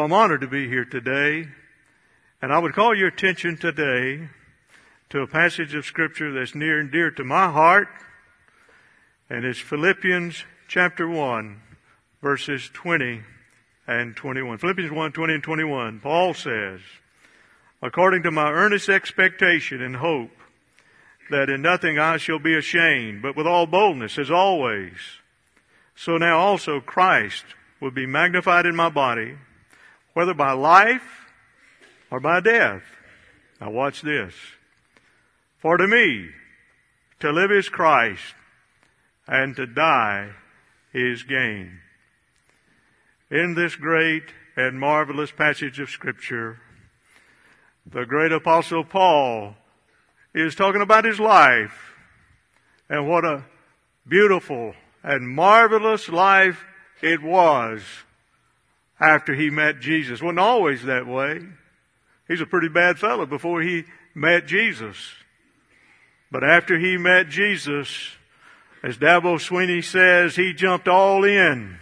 So I'm honored to be here today, and I would call your attention today to a passage of Scripture that's near and dear to my heart, and it's Philippians chapter 1, verses 20 and 21. Philippians 1, 20 and 21. Paul says, according to my earnest expectation and hope, that in nothing I shall be ashamed, but with all boldness, as always, so now also Christ will be magnified in my body, whether by life or by death. Now watch this. For to me, to live is Christ, and to die is gain. In this great and marvelous passage of Scripture, the great apostle Paul is talking about his life, and what a beautiful and marvelous life it was after he met Jesus. Wasn't always that way. He's a pretty bad fellow before he met Jesus. But after he met Jesus, as Dabo Sweeney says, he jumped all in.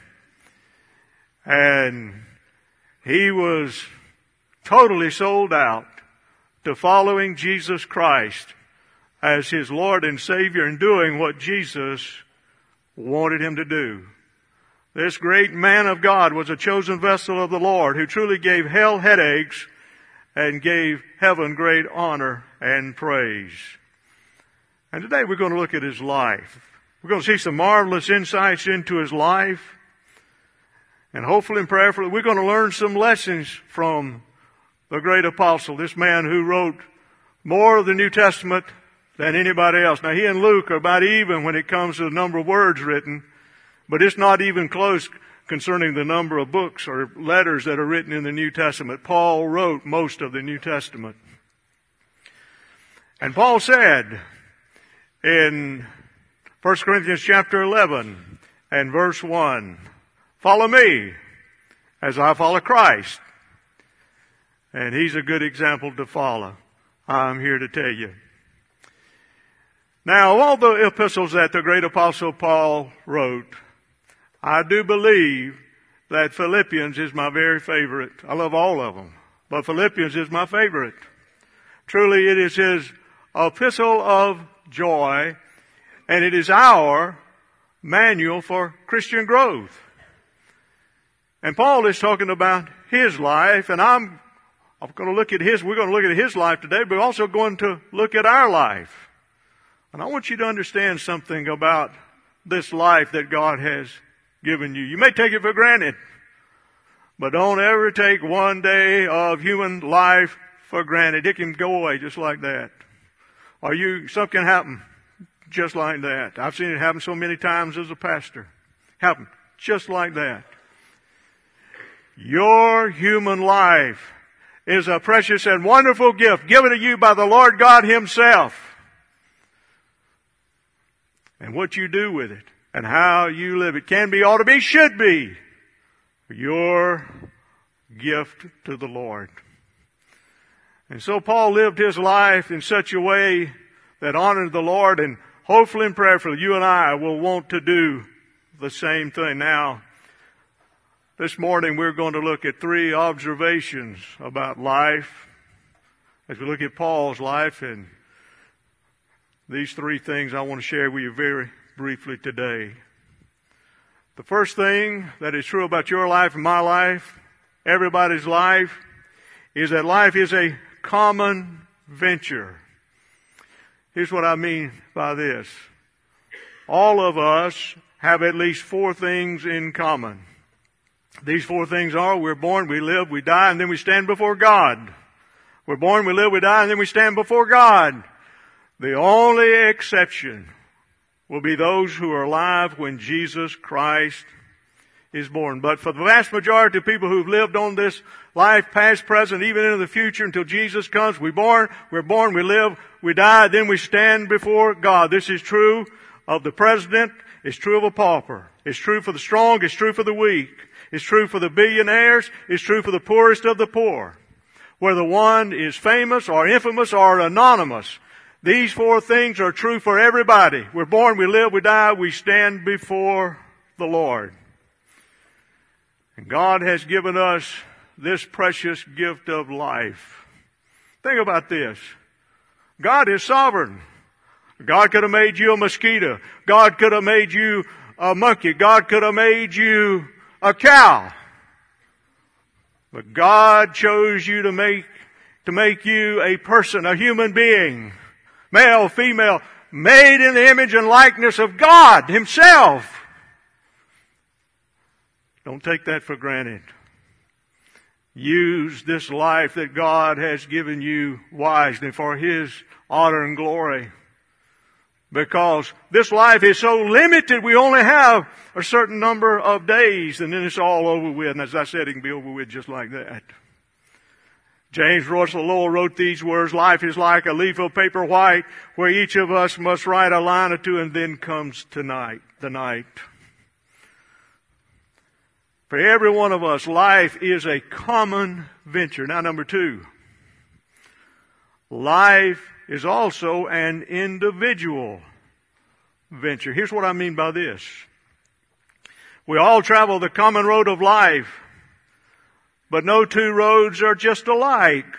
And he was totally sold out to following Jesus Christ as his Lord and Savior and doing what Jesus wanted him to do. This great man of God was a chosen vessel of the Lord who truly gave hell headaches and gave heaven great honor and praise. And today we're going to look at his life. We're going to see some marvelous insights into his life. And hopefully and prayerfully we're going to learn some lessons from the great apostle, this man who wrote more of the New Testament than anybody else. Now he and Luke are about even when it comes to the number of words written, but it's not even close concerning the number of books or letters that are written in the New Testament. Paul wrote most of the New Testament. And Paul said in 1 Corinthians chapter 11 and verse 1, follow me as I follow Christ. And he's a good example to follow. I'm here to tell you. Now, of all the epistles that the great apostle Paul wrote, I do believe that Philippians is my very favorite. I love all of them, but Philippians is my favorite. Truly, it is his epistle of joy, and it is our manual for Christian growth. And Paul is talking about his life, and I'm going to look at we're going to look at his life today, but we're also going to look at our life. And I want you to understand something about this life that God has given you. You may take it for granted, but don't ever take one day of human life for granted. It can go away just like that. Or something can happen just like that. I've seen it happen so many times as a pastor. Happen just like that. Your human life is a precious and wonderful gift given to you by the Lord God Himself. And what you do with it and how you live it can be, ought to be, should be your gift to the Lord. And so Paul lived his life in such a way that honored the Lord, and hopefully and prayerfully you and I will want to do the same thing. Now, this morning we're going to look at 3 observations about life as we look at Paul's life, and these 3 things I want to share with you very briefly today. The first thing that is true about your life and my life, everybody's life, is that life is a common venture. Here's what I mean by this. All of us have at least 4 things in common. These 4 things are: we're born, we live, we die, and then we stand before God. We're born, we live, we die, and then we stand before God. The only exception will be those who are alive when Jesus Christ is born. But for the vast majority of people who've lived on this life, past, present, even into the future, until Jesus comes, we're born, we live, we die, then we stand before God. This is true of the president. It's true of a pauper. It's true for the strong. It's true for the weak. It's true for the billionaires. It's true for the poorest of the poor. Whether one is famous or infamous or anonymous, these 4 things are true for everybody. We're born, we live, we die, we stand before the Lord. And God has given us this precious gift of life. Think about this. God is sovereign. God could have made you a mosquito. God could have made you a monkey. God could have made you a cow. But God chose you to make you a person, a human being, male, female, made in the image and likeness of God Himself. Don't take that for granted. Use this life that God has given you wisely for His honor and glory. Because this life is so limited, we only have a certain number of days, and then it's all over with. And as I said, it can be over with just like that. James Russell Lowell wrote these words, "Life is like a leaf of paper white, where each of us must write a line or two, and then comes the night. For every one of us, life is a common venture." Now, number two, life is also an individual venture. Here's what I mean by this. We all travel the common road of life, but no two roads are just alike.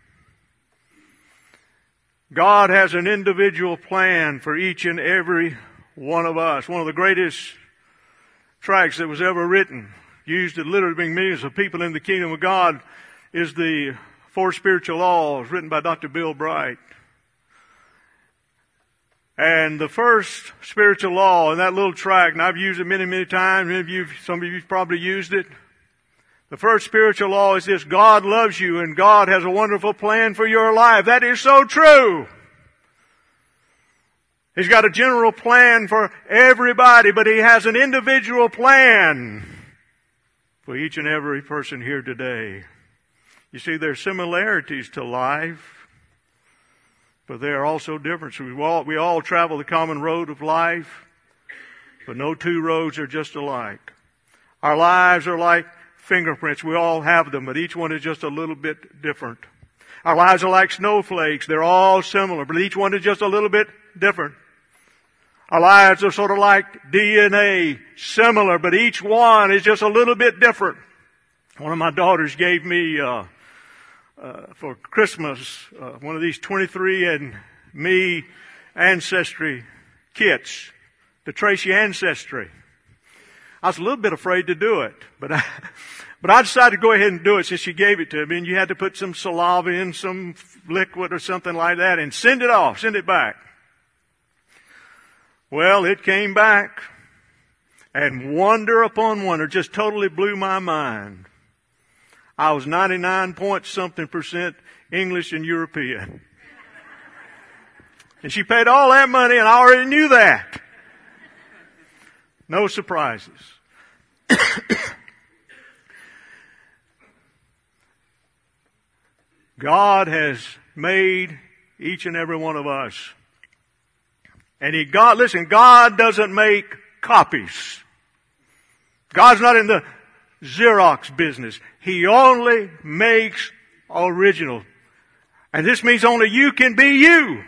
God has an individual plan for each and every one of us. One of the greatest tracts that was ever written, used to literally bring millions of people in the kingdom of God, is the Four Spiritual Laws, written by Dr. Bill Bright. And the first spiritual law in that little tract, and I've used it many, many times, some of you've probably used it. The first spiritual law is this: God loves you and God has a wonderful plan for your life. That is so true. He's got a general plan for everybody, but He has an individual plan for each and every person here today. You see, there are similarities to life, but there are also differences. We all travel the common road of life, but no two roads are just alike. Our lives are like fingerprints. We all have them, but each one is just a little bit different. Our lives are like snowflakes. They're all similar, but each one is just a little bit different. Our lives are sort of like DNA, similar, but each one is just a little bit different. One of my daughters gave me for Christmas one of these 23andMe ancestry kits, the Tracy Ancestry. I was a little bit afraid to do it, but I decided to go ahead and do it since she gave it to me. And you had to put some saliva in, some liquid or something like that, and send it back. Well, it came back, and wonder upon wonder just totally blew my mind. I was 99-point-something% English and European. And she paid all that money, and I already knew that. No surprises. God has made each and every one of us. And God doesn't make copies. God's not in the Xerox business. He only makes original. And this means only you can be you.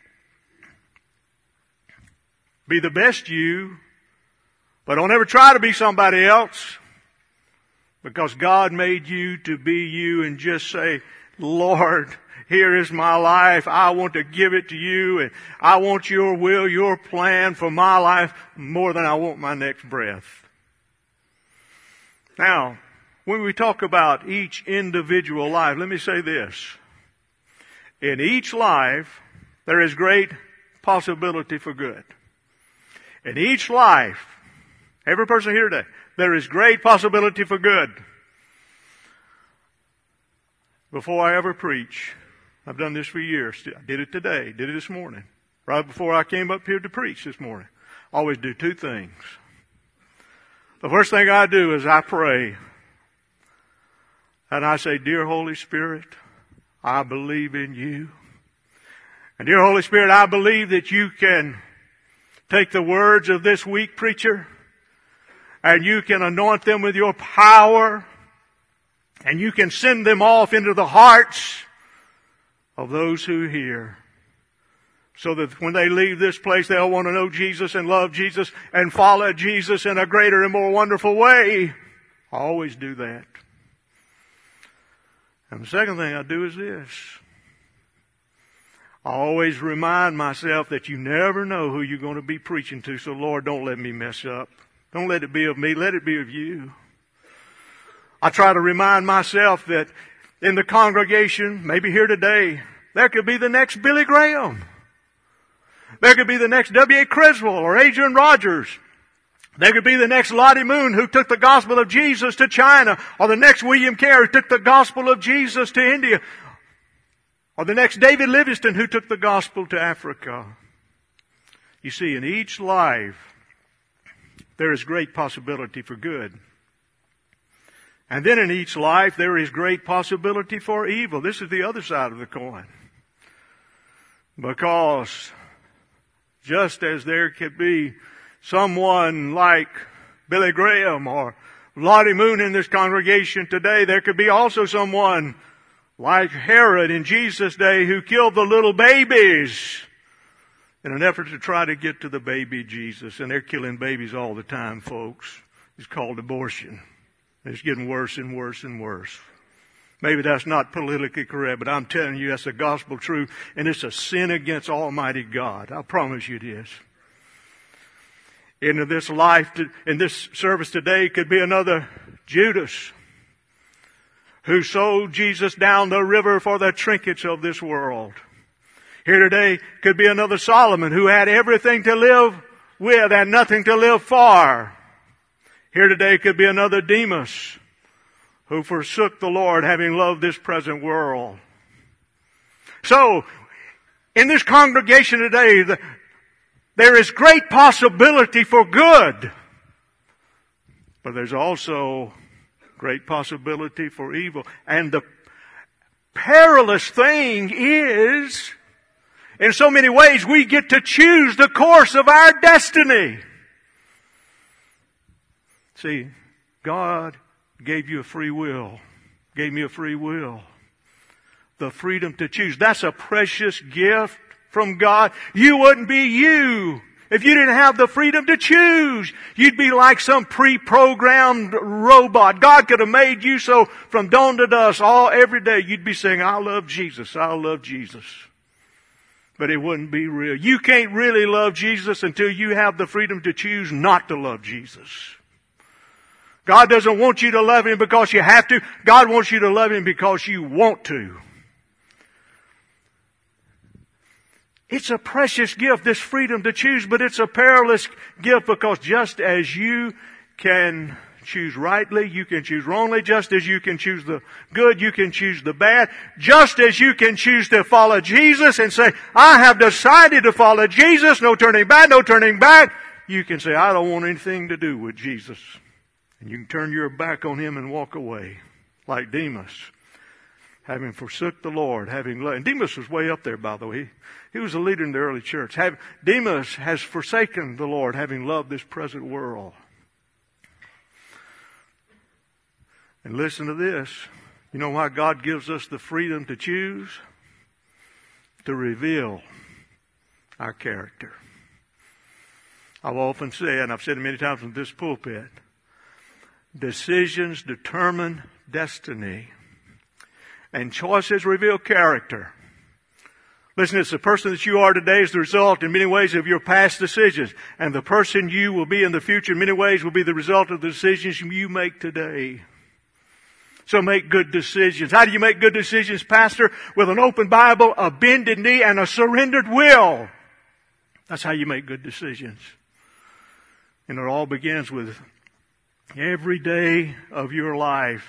Be the best you, but don't ever try to be somebody else, because God made you to be you, and just say, Lord, here is my life. I want to give it to you, and I want your will, your plan for my life more than I want my next breath. Now, when we talk about each individual life, let me say this. In each life, there is great possibility for good. In each life, every person here today, there is great possibility for good. Before I ever preach, I've done this for years. I did it today, did it this morning. Right before I came up here to preach this morning. I always do two things. The first thing I do is I pray. And I say, Dear Holy Spirit, I believe in you. And dear Holy Spirit, I believe that you can take the words of this weak preacher and you can anoint them with your power, and you can send them off into the hearts of those who hear, so that when they leave this place, they'll want to know Jesus and love Jesus and follow Jesus in a greater and more wonderful way. I always do that. And the second thing I do is this. I always remind myself that you never know who you're going to be preaching to, so Lord, don't let me mess up. Don't let it be of me, let it be of you. I try to remind myself that in the congregation, maybe here today, there could be the next Billy Graham. There could be the next W.A. Criswell or Adrian Rogers. There could be the next Lottie Moon who took the gospel of Jesus to China, or the next William Carey who took the gospel of Jesus to India, or the next David Livingstone who took the gospel to Africa. You see, in each life, there is great possibility for good. And then in each life, there is great possibility for evil. This is the other side of the coin. Because just as there could be someone like Billy Graham or Lottie Moon in this congregation today, there could be also someone like Herod in Jesus' day who killed the little babies in an effort to try to get to the baby Jesus. And they're killing babies all the time, folks. It's called abortion. It's getting worse and worse and worse. Maybe that's not politically correct, but I'm telling you that's the gospel truth, and it's a sin against Almighty God. I promise you it is. In this life, in this service today, could be another Judas who sold Jesus down the river for the trinkets of this world. Here today could be another Solomon who had everything to live with and nothing to live for. Here today could be another Demas who forsook the Lord, having loved this present world. So, in this congregation today, there is great possibility for good. But there's also great possibility for evil. And the perilous thing is, in so many ways, we get to choose the course of our destiny. See, God gave you a free will. Gave me a free will. The freedom to choose. That's a precious gift from God. You wouldn't be you if you didn't have the freedom to choose. You'd be like some pre-programmed robot. God could have made you so from dawn to dusk, every day you'd be saying, I love Jesus, I love Jesus. But it wouldn't be real. You can't really love Jesus until you have the freedom to choose not to love Jesus. God doesn't want you to love Him because you have to. God wants you to love Him because you want to. It's a precious gift, this freedom to choose, but it's a perilous gift because just as you can choose rightly, you can choose wrongly. Just as you can choose the good, you can choose the bad. Just as you can choose to follow Jesus and say, I have decided to follow Jesus, no turning back, no turning back. You can say, I don't want anything to do with Jesus. And you can turn your back on Him and walk away, like Demas, having forsook the Lord, having loved. And Demas was way up there, by the way. He was a leader in the early church. Demas has forsaken the Lord, having loved this present world. And listen to this. You know why God gives us the freedom to choose? To reveal our character. I've often said, and I've said it many times from this pulpit, decisions determine destiny, and choices reveal character. Listen, it's the person that you are today is the result in many ways of your past decisions. And the person you will be in the future in many ways will be the result of the decisions you make today. So make good decisions. How do you make good decisions, Pastor? With an open Bible, a bended knee, and a surrendered will. That's how you make good decisions. And it all begins with every day of your life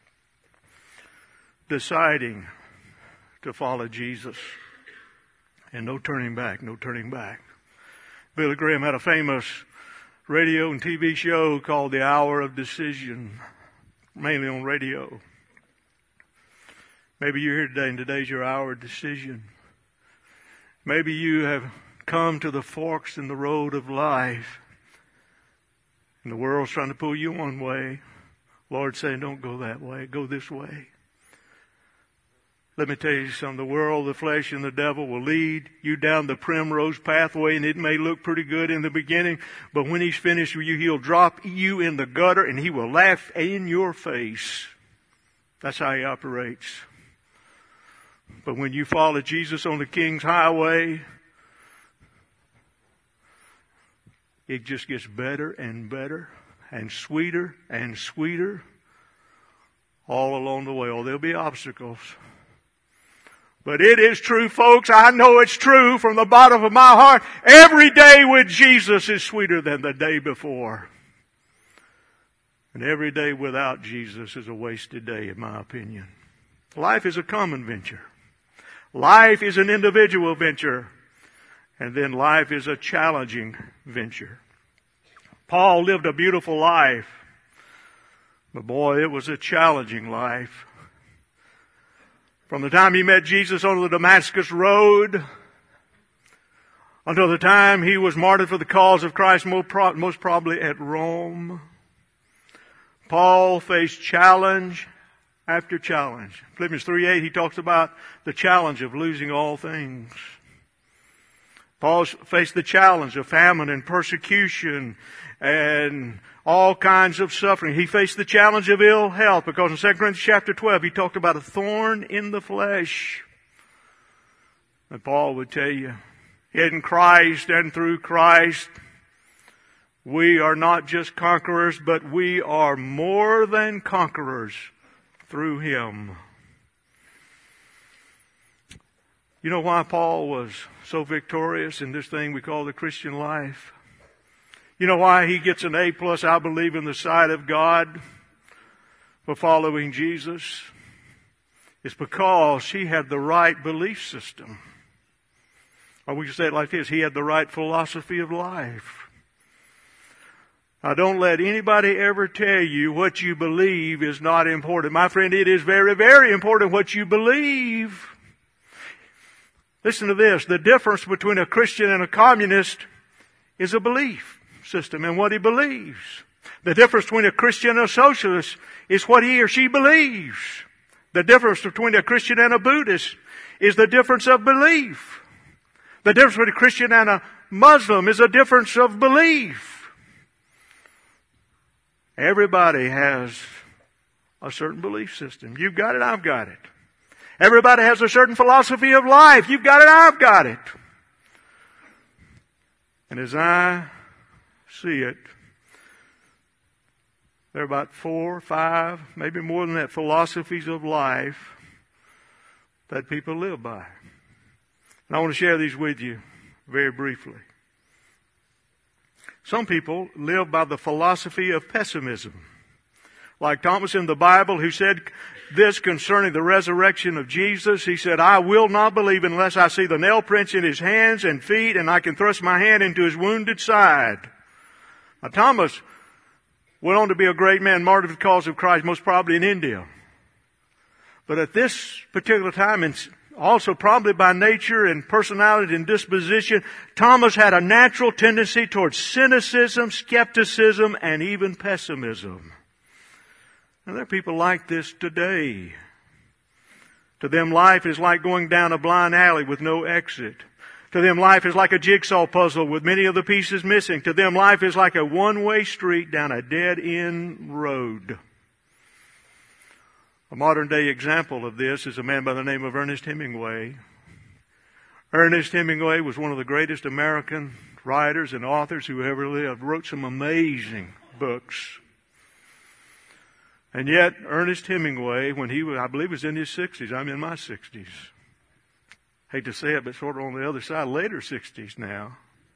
deciding to follow Jesus. And no turning back, no turning back. Billy Graham had a famous radio and TV show called The Hour of Decision, mainly on radio. Maybe you're here today and today's your hour of decision. Maybe you have come to the forks in the road of life and the world's trying to pull you one way. Lord's saying, don't go that way, go this way. Let me tell you something. The world, the flesh, and the devil will lead you down the primrose pathway, and it may look pretty good in the beginning, but when He's finished with you, He'll drop you in the gutter, and He will laugh in your face. That's how He operates. But when you follow Jesus on the King's Highway, it just gets better and better and sweeter all along the way. Oh, there'll be obstacles. But it is true, folks. I know it's true from the bottom of my heart. Every day with Jesus is sweeter than the day before. And every day without Jesus is a wasted day, in my opinion. Life is a common venture. Life is an individual venture. And then life is a challenging venture. Paul lived a beautiful life. But boy, it was a challenging life. From the time he met Jesus on the Damascus Road until the time he was martyred for the cause of Christ, most probably at Rome, Paul faced challenge after challenge. Philippians 3:8, he talks about the challenge of losing all things. Paul faced the challenge of famine and persecution and all kinds of suffering. He faced the challenge of ill health because in 2 Corinthians chapter 12 he talked about a thorn in the flesh. And Paul would tell you, in Christ and through Christ, we are not just conquerors, but we are more than conquerors through Him. You know why Paul was so victorious in this thing we call the Christian life? You know why he gets an A+, I believe, in the sight of God for following Jesus? It's because he had the right belief system. Or we can say it like this, he had the right philosophy of life. Now don't let anybody ever tell you what you believe is not important. My friend, it is very, very important what you believe. Listen to this, the difference between a Christian and a communist is a belief system and what he believes. The difference between a Christian and a socialist is what he or she believes. The difference between a Christian and a Buddhist is the difference of belief. The difference between a Christian and a Muslim is a difference of belief. Everybody has a certain belief system. You've got it, I've got it. Everybody has a certain philosophy of life. You've got it, I've got it. And as I see it, there are about 4 or 5, maybe more than that, philosophies of life that people live by. And I want to share these with you very briefly. Some people live by the philosophy of pessimism. Like Thomas in the Bible, who said this concerning the resurrection of Jesus. He said, I will not believe unless I see the nail prints in His hands and feet and I can thrust my hand into His wounded side. Now, Thomas went on to be a great man, martyred for the cause of Christ, most probably in India. But at this particular time, and also probably by nature and personality and disposition, Thomas had a natural tendency towards cynicism, skepticism, and even pessimism. And there are people like this today. To them, life is like going down a blind alley with no exit. To them, life is like a jigsaw puzzle with many of the pieces missing. To them, life is like a one-way street down a dead-end road. A modern-day example of this is a man by the name of Ernest Hemingway. Ernest Hemingway was one of the greatest American writers and authors who ever lived. Wrote some amazing books. And yet, Ernest Hemingway, when he was, I believe, was in his 60s. I'm in my 60s. Hate to say it, but sort of on the other side, later 60s now.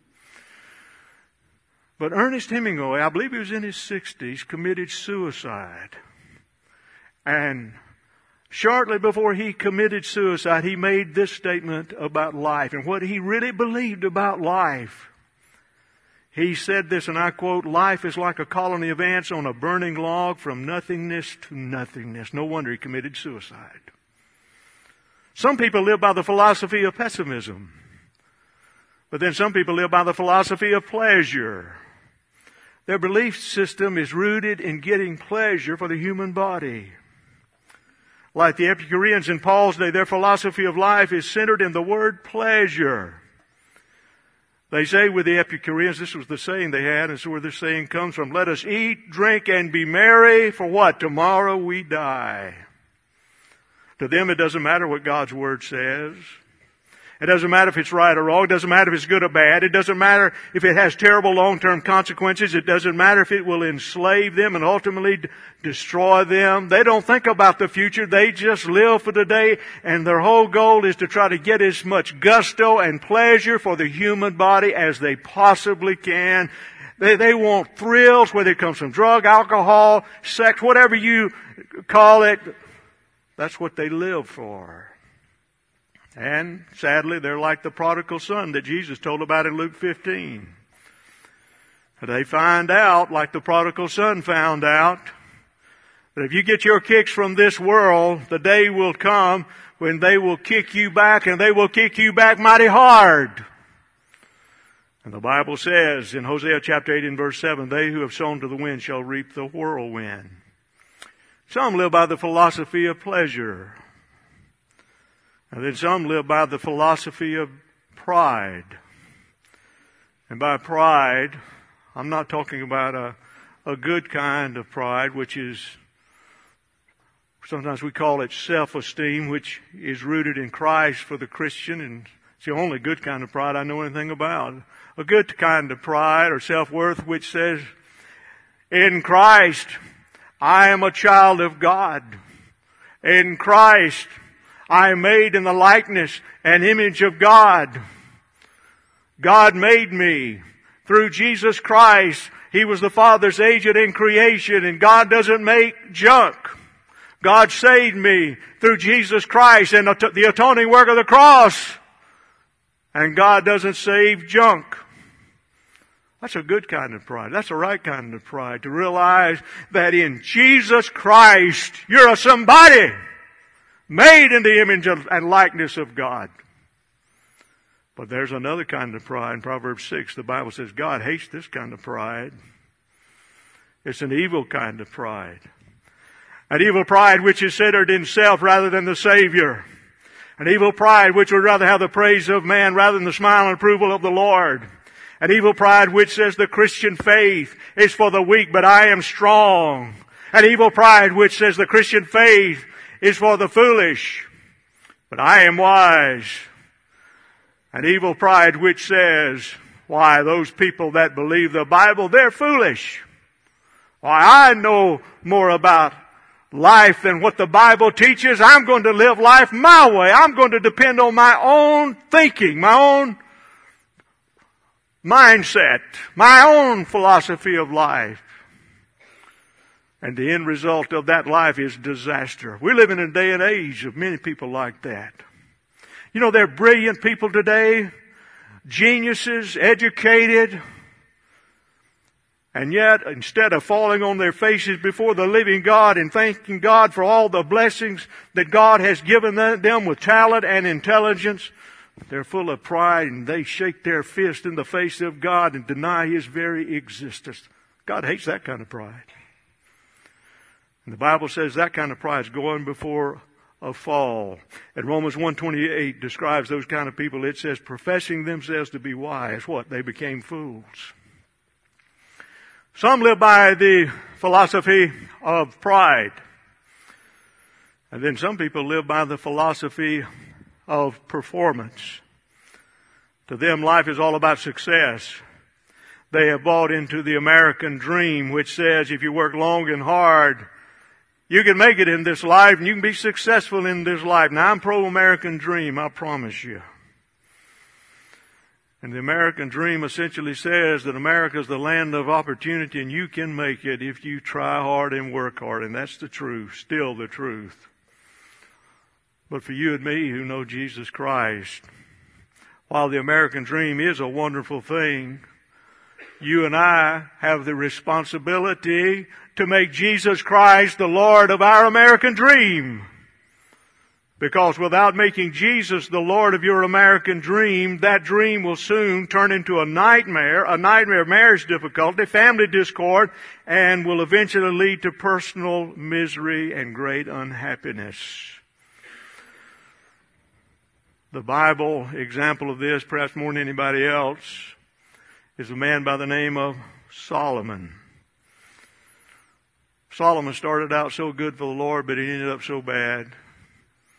But Ernest Hemingway, I believe he was in his 60s, committed suicide. And shortly before he committed suicide, he made this statement about life and what he really believed about life. He said this, and I quote, life is like a colony of ants on a burning log from nothingness to nothingness. No wonder he committed suicide. Some people live by the philosophy of pessimism. But then some people live by the philosophy of pleasure. Their belief system is rooted in getting pleasure for the human body. Like the Epicureans in Paul's day, their philosophy of life is centered in the word pleasure. They say with the Epicureans, this was the saying they had, and so where this saying comes from, let us eat, drink, and be merry, for what? Tomorrow we die. To them, it doesn't matter what God's Word says. It doesn't matter if it's right or wrong. It doesn't matter if it's good or bad. It doesn't matter if it has terrible long-term consequences. It doesn't matter if it will enslave them and ultimately destroy them. They don't think about the future. They just live for today, and their whole goal is to try to get as much gusto and pleasure for the human body as they possibly can. They want thrills, whether it comes from drug, alcohol, sex, whatever you call it. That's what they live for. And sadly, they're like the prodigal son that Jesus told about in Luke 15. They find out, like the prodigal son found out, that if you get your kicks from this world, the day will come when they will kick you back, and they will kick you back mighty hard. And the Bible says in Hosea chapter 8 and verse 7, they who have sown to the wind shall reap the whirlwind. Some live by the philosophy of pleasure. And then some live by the philosophy of pride. And by pride, I'm not talking about a good kind of pride, which is, sometimes we call it self-esteem, which is rooted in Christ for the Christian, and it's the only good kind of pride I know anything about. A good kind of pride or self-worth which says, in Christ, I am a child of God. In Christ, I am made in the likeness and image of God. God made me through Jesus Christ. He was the Father's agent in creation, and God doesn't make junk. God saved me through Jesus Christ and the atoning work of the cross. And God doesn't save junk. That's a good kind of pride. That's the right kind of pride, to realize that in Jesus Christ, you're a somebody made in the image and likeness of God. But there's another kind of pride. In Proverbs 6, the Bible says God hates this kind of pride. It's an evil kind of pride. An evil pride which is centered in self rather than the Savior. An evil pride which would rather have the praise of man rather than the smile and approval of the Lord. An evil pride which says the Christian faith is for the weak, but I am strong. An evil pride which says the Christian faith is for the foolish, but I am wise. An evil pride which says, why, those people that believe the Bible, they're foolish. Why, I know more about life than what the Bible teaches. I'm going to live life my way. I'm going to depend on my own thinking, my own mindset, my own philosophy of life. And the end result of that life is disaster. We live in a day and age of many people like that. You know, they're brilliant people today, geniuses, educated, and yet instead of falling on their faces before the living God and thanking God for all the blessings that God has given them with talent and intelligence, they're full of pride, and they shake their fist in the face of God and deny His very existence. God hates that kind of pride. And the Bible says that kind of pride is going before a fall. And Romans 1:28 describes those kind of people. It says, professing themselves to be wise, what? They became fools. Some live by the philosophy of pride. And then some people live by the philosophy of performance. To them, life is all about success. They have bought into the American dream, which says if you work long and hard, you can make it in this life and you can be successful in this life. Now, I'm pro-American dream, I promise you. And the American dream essentially says that America is the land of opportunity and you can make it if you try hard and work hard. And that's the truth, still the truth. But for you and me who know Jesus Christ, while the American dream is a wonderful thing, you and I have the responsibility to make Jesus Christ the Lord of our American dream. Because without making Jesus the Lord of your American dream, that dream will soon turn into a nightmare of marriage difficulty, family discord, and will eventually lead to personal misery and great unhappiness. The Bible example of this, perhaps more than anybody else, is a man by the name of Solomon. Solomon started out so good for the Lord, but he ended up so bad.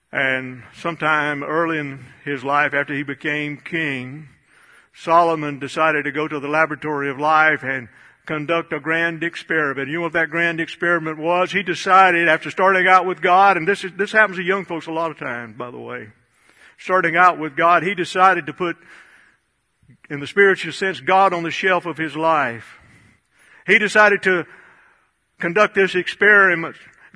And sometime early in his life, after he became king, Solomon decided to go to the laboratory of life and conduct a grand experiment. You know what that grand experiment was? He decided, after starting out with God, and this happens to young folks a lot of times, by the way. Starting out with God, he decided to put, in the spiritual sense, God on the shelf of his life. He decided to conduct this experiment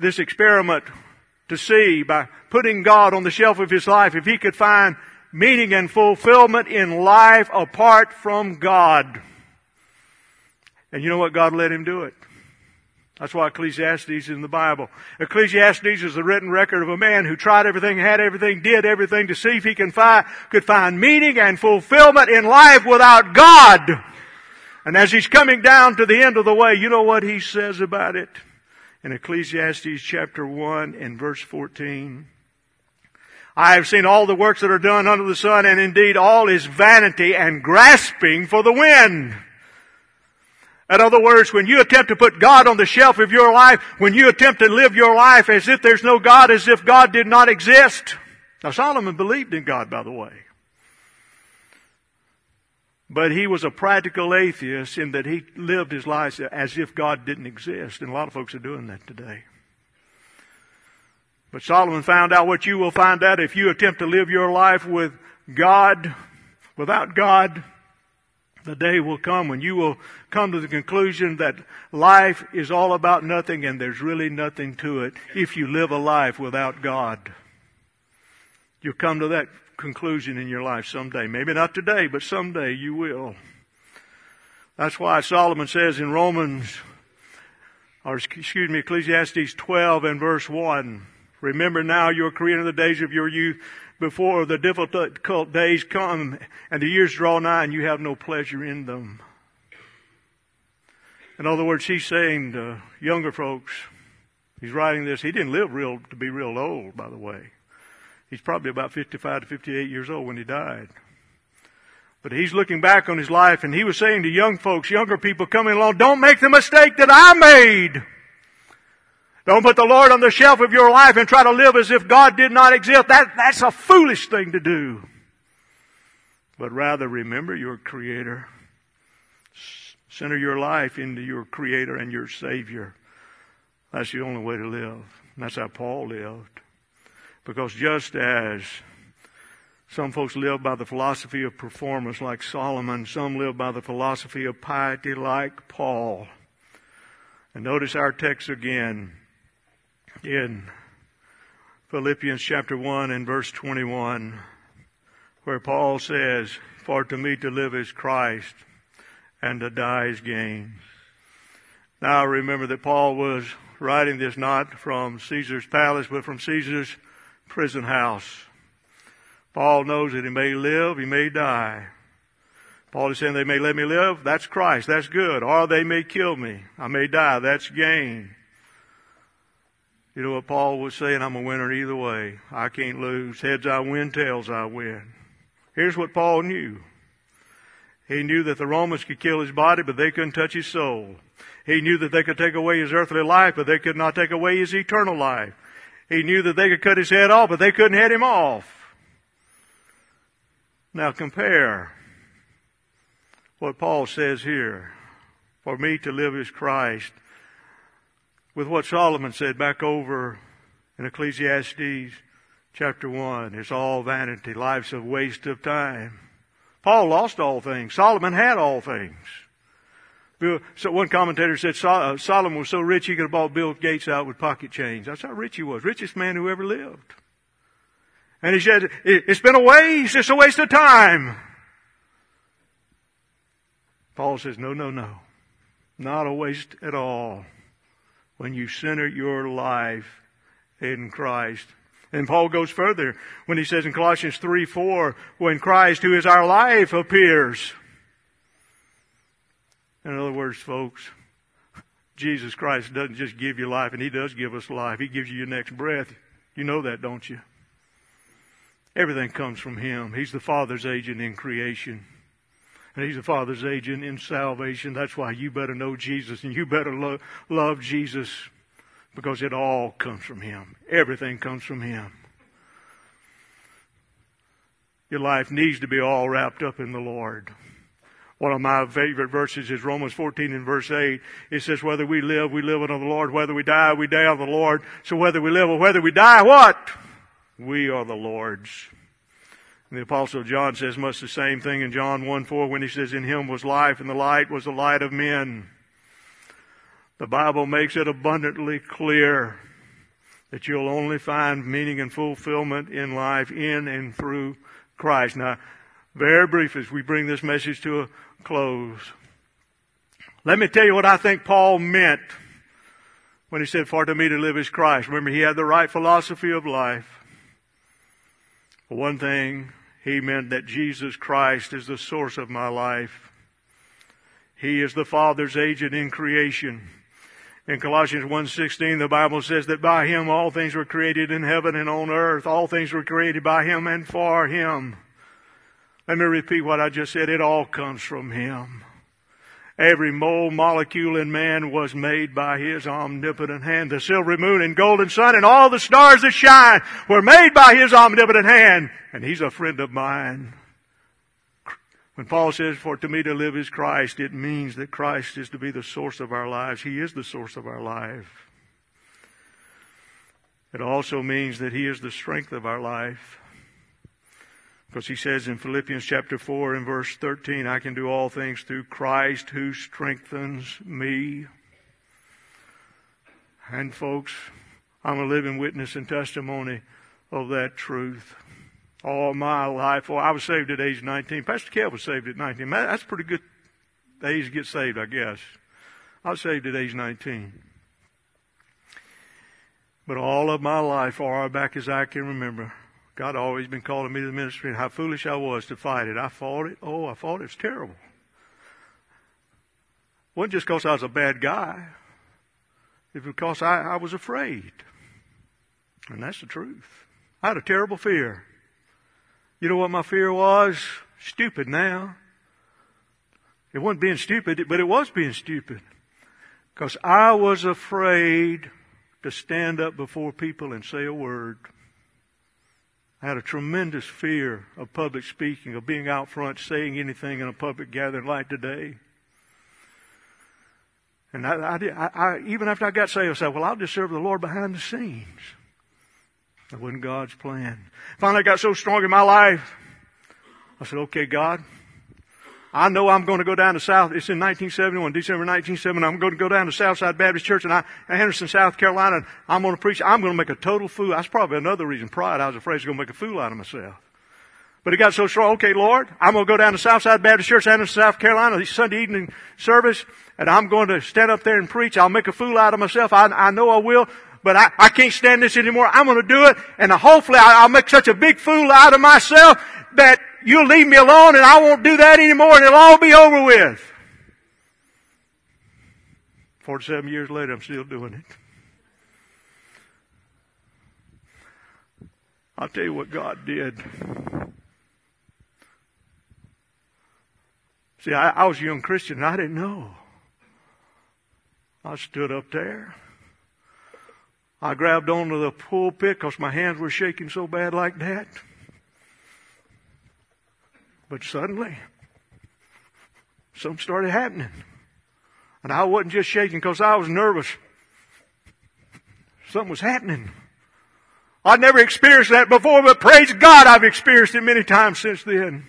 to see, by putting God on the shelf of his life, if he could find meaning and fulfillment in life apart from God. And you know what? God let him do it. That's why Ecclesiastes is in the Bible. Ecclesiastes is a written record of a man who tried everything, had everything, did everything to see if he could find meaning and fulfillment in life without God. And as he's coming down to the end of the way, you know what he says about it? In Ecclesiastes chapter 1 and verse 14. I have seen all the works that are done under the sun, and indeed all is vanity and grasping for the wind. In other words, when you attempt to put God on the shelf of your life, when you attempt to live your life as if there's no God, as if God did not exist. Now Solomon believed in God, by the way. But he was a practical atheist in that he lived his life as if God didn't exist. And a lot of folks are doing that today. But Solomon found out what you will find out if you attempt to live your life with God, without God. The day will come when you will come to the conclusion that life is all about nothing and there's really nothing to it if you live a life without God. You'll come to that conclusion in your life someday. Maybe not today, but someday you will. That's why Solomon says in Ecclesiastes 12 and verse 1, remember now your Creator in the days of your youth, before the difficult days come and the years draw nigh and you have no pleasure in them. In other words, he's saying to younger folks, he's writing this, he didn't live to be real old, by the way. He's probably about 55 to 58 years old when he died. But he's looking back on his life and he was saying to young folks, younger people coming along, don't make the mistake that I made. Don't put the Lord on the shelf of your life and try to live as if God did not exist. That's a foolish thing to do. But rather remember your Creator. Center your life into your Creator and your Savior. That's the only way to live. And that's how Paul lived. Because just as some folks live by the philosophy of performance like Solomon, some live by the philosophy of piety like Paul. And notice our text again in Philippians chapter 1 and verse 21, where Paul says, for to me to live is Christ and to die is gain. Now remember that Paul was writing this not from Caesar's palace, but from Caesar's prison house. Paul knows that he may live, he may die. Paul is saying they may let me live, that's Christ, that's good. Or they may kill me, I may die, that's gain. You know what Paul was saying? I'm a winner either way. I can't lose. Heads I win, tails I win. Here's what Paul knew. He knew that the Romans could kill his body, but they couldn't touch his soul. He knew that they could take away his earthly life, but they could not take away his eternal life. He knew that they could cut his head off, but they couldn't head him off. Now compare what Paul says here. For me to live is Christ. With what Solomon said back over in Ecclesiastes chapter 1. It's all vanity. Life's a waste of time. Paul lost all things. Solomon had all things. So one commentator said Solomon was so rich he could have bought Bill Gates out with pocket change. That's how rich he was. Richest man who ever lived. And he said, it's been a waste. It's a waste of time. Paul says, no. Not a waste at all. When you center your life in Christ. And Paul goes further when he says in Colossians 3:4, when Christ, who is our life, appears. In other words, folks, Jesus Christ doesn't just give you life, and He does give us life. He gives you your next breath. You know that, don't you? Everything comes from Him. He's the Father's agent in creation. And He's the Father's agent in salvation. That's why you better know Jesus and you better love Jesus, because it all comes from Him. Everything comes from Him. Your life needs to be all wrapped up in the Lord. One of my favorite verses is Romans 14 and verse 8. It says, whether we live unto the Lord. Whether we die unto the Lord. So whether we live or whether we die, what? We are the Lord's. And the Apostle John says much the same thing in John 1:4 when he says, in him was life, and the light was the light of men. The Bible makes it abundantly clear that you'll only find meaning and fulfillment in life in and through Christ. Now, very brief as we bring this message to a close, let me tell you what I think Paul meant when he said, for to me to live is Christ. Remember, he had the right philosophy of life. For one thing, he meant that Jesus Christ is the source of my life. He is the Father's agent in creation. In Colossians 1:16, the Bible says that by him all things were created in heaven and on earth. All things were created by him and for him. Let me repeat what I just said. It all comes from him. Every molecule in man was made by his omnipotent hand. The silvery moon and golden sun and all the stars that shine were made by his omnipotent hand. And he's a friend of mine. When Paul says, for to me to live is Christ, it means that Christ is to be the source of our lives. He is the source of our life. It also means that he is the strength of our life. Because he says in Philippians chapter 4 and verse 13, I can do all things through Christ who strengthens me. And folks, I'm a living witness and testimony of that truth. All my life. Well, I was saved at age 19. Pastor Kev was saved at 19. That's a pretty good age to get saved, I guess. I was saved at age 19. But all of my life, far back as I can remember, God had always been calling me to the ministry, and how foolish I was to fight it. I fought it. Oh, I fought it. It was terrible. It wasn't just because I was a bad guy. It was because I was afraid. And that's the truth. I had a terrible fear. You know what my fear was? Stupid now. It wasn't being stupid, but it was being stupid. Because I was afraid to stand up before people and say a word. I had a tremendous fear of public speaking, of being out front, saying anything in a public gathering like today. And I even after I got saved, I said, well, I'll just serve the Lord behind the scenes. That wasn't God's plan. Finally, I got so strong in my life, I said, okay, God, I know I'm going to go down to South. It's in 1971, December 1970. I'm going to go down to Southside Baptist Church in Henderson, South Carolina, and I'm going to preach. I'm going to make a total fool. That's probably another reason, pride. I was afraid I was going to make a fool out of myself. But it got so strong, okay, Lord, I'm going to go down to Southside Baptist Church, Henderson, South Carolina, this Sunday evening service, and I'm going to stand up there and preach. I'll make a fool out of myself. I know I will. But I can't stand this anymore. I'm going to do it. And hopefully I'll make such a big fool out of myself that you'll leave me alone and I won't do that anymore and it'll all be over with. 47 years later, I'm still doing it. I'll tell you what God did. See, I was a young Christian and I didn't know. I stood up there. I grabbed onto the pulpit because my hands were shaking so bad like that. But suddenly, something started happening. And I wasn't just shaking because I was nervous. Something was happening. I'd never experienced that before, but praise God, I've experienced it many times since then.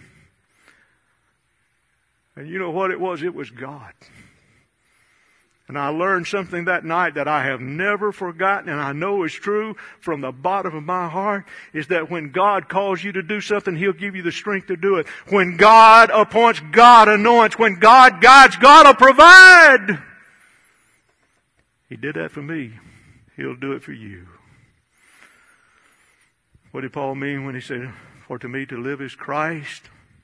And you know what it was? It was God. And I learned something that night that I have never forgotten, and I know is true from the bottom of my heart, is that when God calls you to do something, He'll give you the strength to do it. When God appoints, God anoints. When God guides, God will provide. He did that for me. He'll do it for you. What did Paul mean when he said, for to me to live is Christ?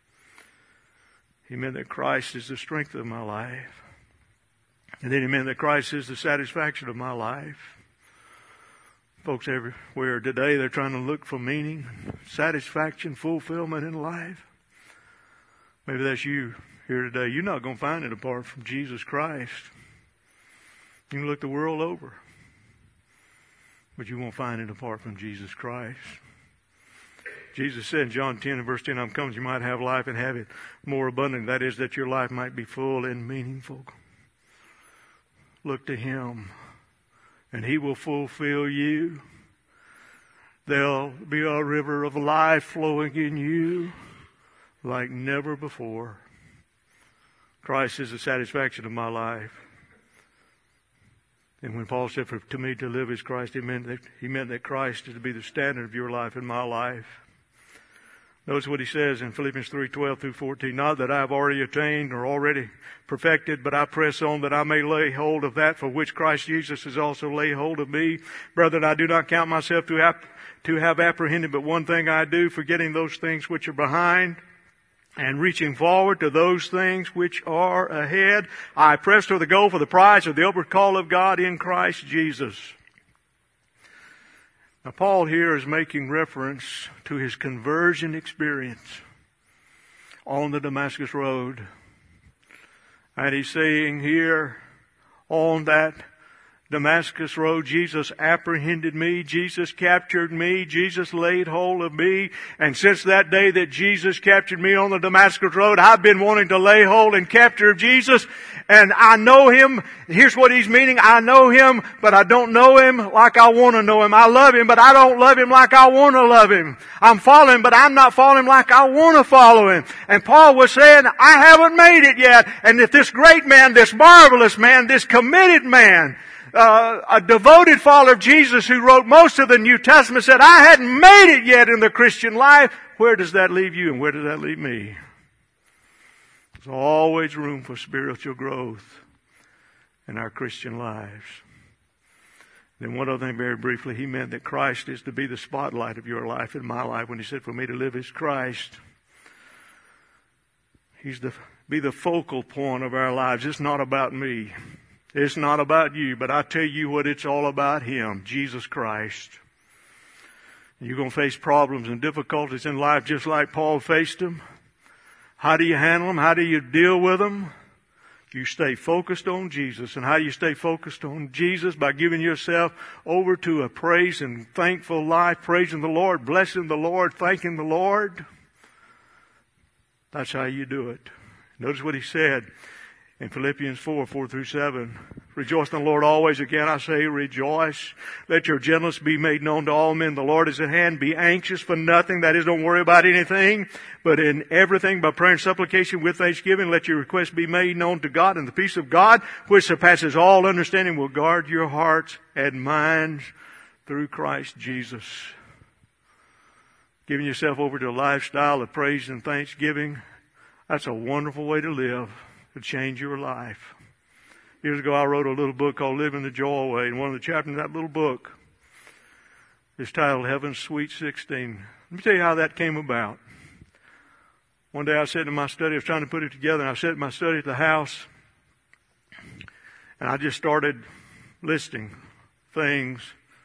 He meant that Christ is the strength of my life. And then he meant that Christ is the satisfaction of my life. Folks everywhere today, they're trying to look for meaning, satisfaction, fulfillment in life. Maybe that's you here today. You're not going to find it apart from Jesus Christ. You can look the world over, but you won't find it apart from Jesus Christ. Jesus said in John 10 and verse 10, I'm come that you might have life and have it more abundant. That is, that your life might be full and meaningful. Look to Him, and He will fulfill you. There'll be a river of life flowing in you like never before. Christ is the satisfaction of my life. And when Paul said, for to me to live is Christ, he meant that Christ is to be the standard of your life and my life. Notice what he says in Philippians 3:12 through 14. Not that I have already attained or already perfected, but I press on that I may lay hold of that for which Christ Jesus has also laid hold of me. Brethren, I do not count myself to have apprehended, but one thing I do, forgetting those things which are behind, and reaching forward to those things which are ahead, I press toward the goal for the prize of the upward call of God in Christ Jesus. Now, Paul here is making reference to his conversion experience on the Damascus Road. And he's saying here, on that Damascus Road, Jesus apprehended me, Jesus captured me, Jesus laid hold of me, and since that day that Jesus captured me on the Damascus Road, I've been wanting to lay hold and capture Jesus, and I know Him. Here's what He's meaning. I know Him, but I don't know Him like I want to know Him. I love Him, but I don't love Him like I want to love Him. I'm following, but I'm not following like I want to follow Him. And Paul was saying, I haven't made it yet, and if this great man, this marvelous man, this committed man, a devoted follower of Jesus who wrote most of the New Testament said, I hadn't made it yet in the Christian life. Where does that leave you and where does that leave me? There's always room for spiritual growth in our Christian lives. Then one other thing very briefly, he meant that Christ is to be the spotlight of your life and my life. When he said, for me to live is Christ, He's to be the focal point of our lives. It's not about me. It's not about you, but I tell you what, it's all about Him, Jesus Christ. You're going to face problems and difficulties in life just like Paul faced them. How do you handle them? How do you deal with them? You stay focused on Jesus. And how do you stay focused on Jesus? By giving yourself over to a praise and thankful life, praising the Lord, blessing the Lord, thanking the Lord. That's how you do it. Notice what he said in Philippians 4 through 7. Rejoice in the Lord always. Again, I say rejoice. Let your gentleness be made known to all men. The Lord is at hand. Be anxious for nothing. That is, don't worry about anything. But in everything, by prayer and supplication with thanksgiving, let your requests be made known to God. And the peace of God, which surpasses all understanding, will guard your hearts and minds through Christ Jesus. Giving yourself over to a lifestyle of praise and thanksgiving, that's a wonderful way to live. To change your life. Years ago, I wrote a little book called Living the Joy Way, and one of the chapters in that little book is titled Heaven's Sweet 16. Let me tell you how that came about. One day I sat in my study, I was trying to put it together, and I sat in my study at the house, and I just started listing things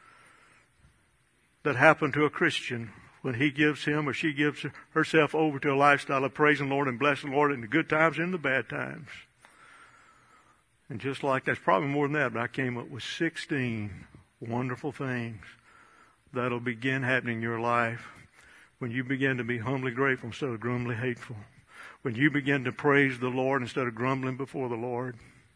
that happen to a Christian when he gives him or she gives herself over to a lifestyle of praising the Lord and blessing the Lord in the good times and the bad times. And just like that's probably more than that, but I came up with 16 wonderful things that'll begin happening in your life when you begin to be humbly grateful instead of grumbly hateful. When you begin to praise the Lord instead of grumbling before the Lord.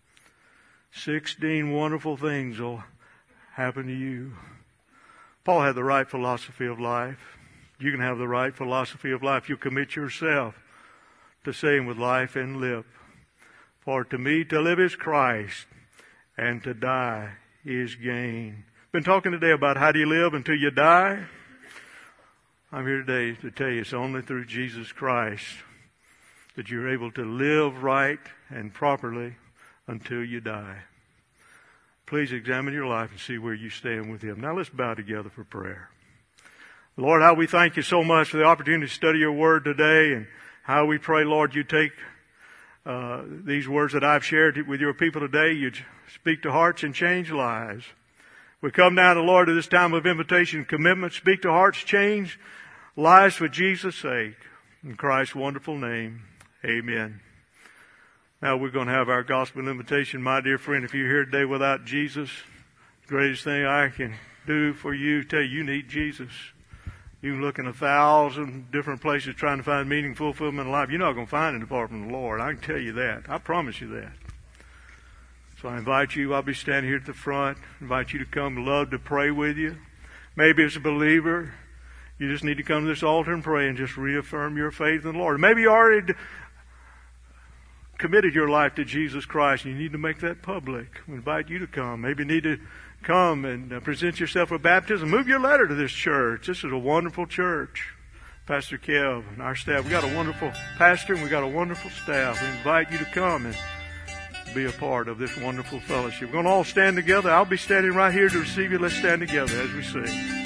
16 wonderful things will happen to you. Paul had the right philosophy of life. You can have the right philosophy of life. You commit yourself to saying with life and lip, for to me to live is Christ, and to die is gain. Been talking today about how do you live until you die? I'm here today to tell you it's only through Jesus Christ that you're able to live right and properly until you die. Please examine your life and see where you stand with Him. Now let's bow together for prayer. Lord, how we thank You so much for the opportunity to study Your Word today, and how we pray, Lord, You take these words that I've shared with Your people today. You speak to hearts and change lives. We come now to Lord to this time of invitation and commitment. Speak to hearts, change lives for Jesus' sake. In Christ's wonderful name, amen. Now we're going to have our gospel invitation. My dear friend, if you're here today without Jesus, the greatest thing I can do for you, tell you need Jesus. You can look in 1,000 different places trying to find meaning, fulfillment in life. You're not going to find it apart from the Lord. I can tell you that. I promise you that. So I invite you. I'll be standing here at the front. I invite you to come. Love to pray with you. Maybe as a believer, you just need to come to this altar and pray and just reaffirm your faith in the Lord. Maybe you already committed your life to Jesus Christ and you need to make that public. We invite you to come. Maybe you need to come and present yourself for baptism. Move your letter to this church. This is a wonderful church. Pastor Kev and our staff. We got a wonderful pastor and we got a wonderful staff. We invite you to come and be a part of this wonderful fellowship. We're going to all stand together. I'll be standing right here to receive you. Let's stand together as we sing.